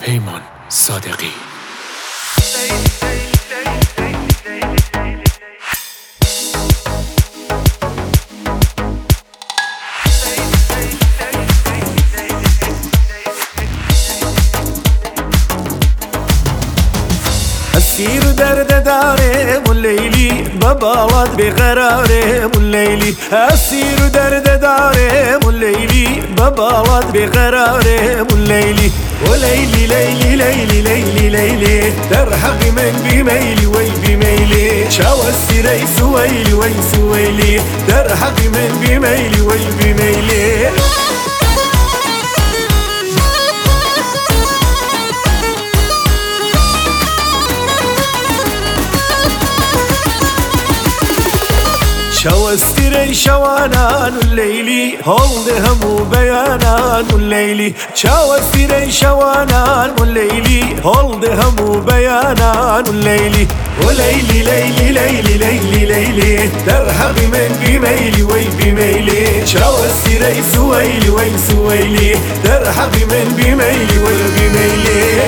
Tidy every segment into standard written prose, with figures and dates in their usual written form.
پیمان صادقی. اسیر درد دارم والليلي ببالط بقرارم والليلي اسیر درد دارم والليلي ببالط بقرارم والليلي وليلي ليلي ليلي ليلي ليلي ترحق من بميلي وي بميلي شاو السيري سويلي وي سويلي ترحق من بميلي وي بميلي شوستري شوانان الليلي هولد همو بيانان الليلي شوستري شوانان الليلي هولد همو بيانان الليلي وليلي ليلي ليلي ليلي ليلي ترحق من بميلي وي بميلي شوستري سويلي وي سويلي ترحق من بميلي وي بميلي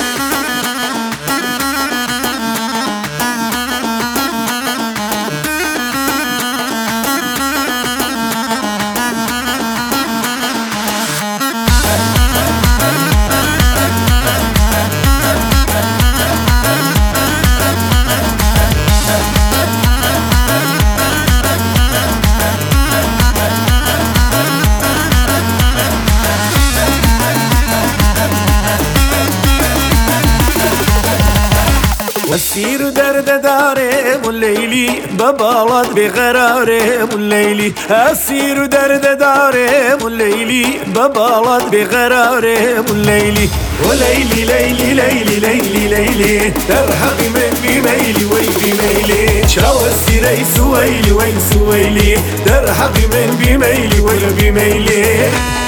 اسیر درد دارم والليلي ببالط بقرارم والليلي اسیر درد دارم والليلي ببالط بقرارم والليلي وليلي ليلي ليلي ليلي ليلي ترحق من بميلي وي بميلي شاو السيري سويلي وي سويلي ترحق من بميلي وي بميلي